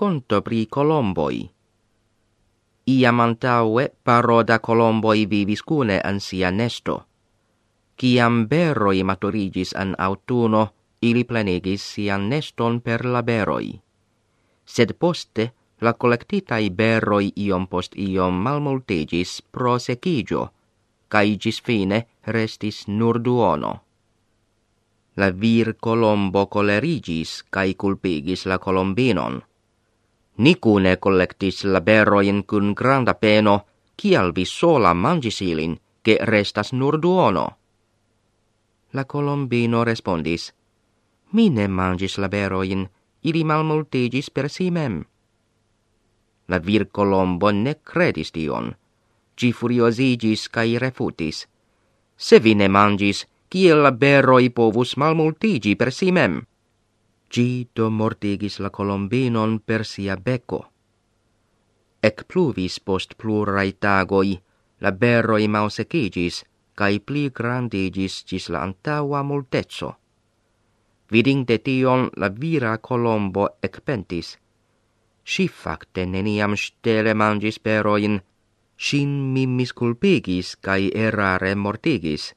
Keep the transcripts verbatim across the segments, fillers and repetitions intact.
racconto pri colomboi. Iam antaue paro da colomboi vivis cune an sia nesto. Ciam beroi maturigis an autuno, ili plenigis sian neston per la beroi. Sed poste, la collectitai beroi iom post iom malmultigis pro secigio, cae gis fine restis nur duono. La vir colombo colerigis cae culpigis la colombinon. Nicune collectis la beroin cun granda peno, cial vi sola mangis ilin, che restas nur duono. La colombino respondis, mi ne mangis la beroin, ili malmultigis per si mem. La vir colombo ne credis tion. Gi furiosigis cae refutis. Se vi ne mangis, kiel la beroi povus malmultigi per si mem? Gi do mortigis la colombinon per sia becco. Ec pluvis post plurai tagoi, la beroi mausecigis, cae pli grandigis gis la antaua multezzo. Vidinte tion la vira colombo ecpentis. Si facte neniam stele mangis beroin, sin mi misculpigis cae errare mortigis.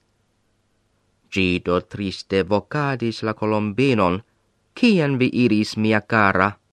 Gido triste vocadis la colombinon, cien vi iris, mia cara,